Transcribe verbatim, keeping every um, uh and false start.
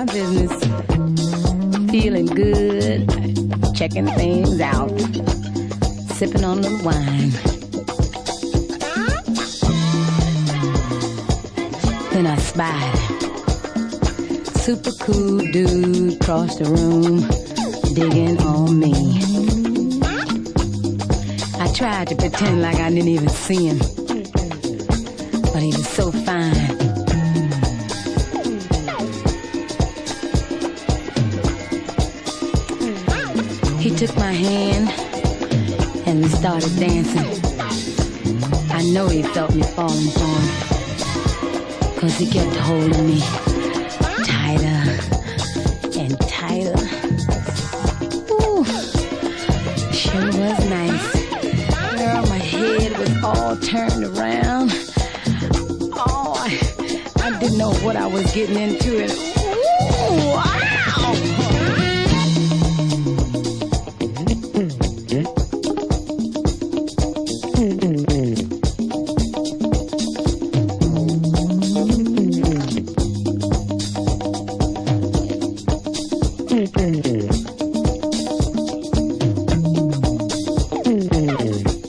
my business, feeling good, checking things out, sipping on a little wine. Then I spied super cool dude across the room, digging on me. I tried to pretend like I didn't even see him, but he was so fine. He took my hand and we started dancing. I know he felt me falling for him, 'cause he kept holding me tighter and tighter. Ooh, sure was nice. Girl, my head was all turned around. Oh, I, I didn't know what I was getting into. And ooh, I